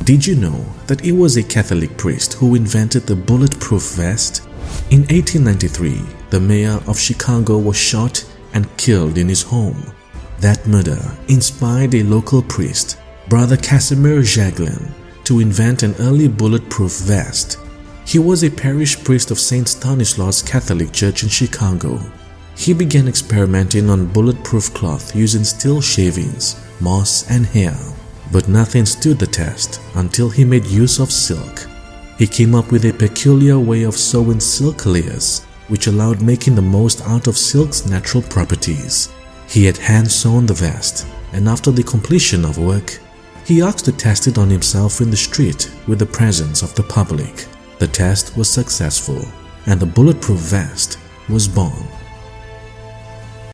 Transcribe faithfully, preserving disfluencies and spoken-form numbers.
Did you know that it was a Catholic priest who invented the bulletproof vest? In eighteen ninety-three, the mayor of Chicago was shot and killed in his home. That murder inspired a local priest, Brother Casimir Jaglin, to invent an early bulletproof vest. He was a parish priest of Saint Stanislaus Catholic Church in Chicago. He began experimenting on bulletproof cloth using steel shavings, moss, and hair. But nothing stood the test until he made use of silk. He came up with a peculiar way of sewing silk layers, which allowed making the most out of silk's natural properties. He had hand-sewn the vest, and after the completion of work, he asked to test it on himself in the street with the presence of the public. The test was successful, and the bulletproof vest was born.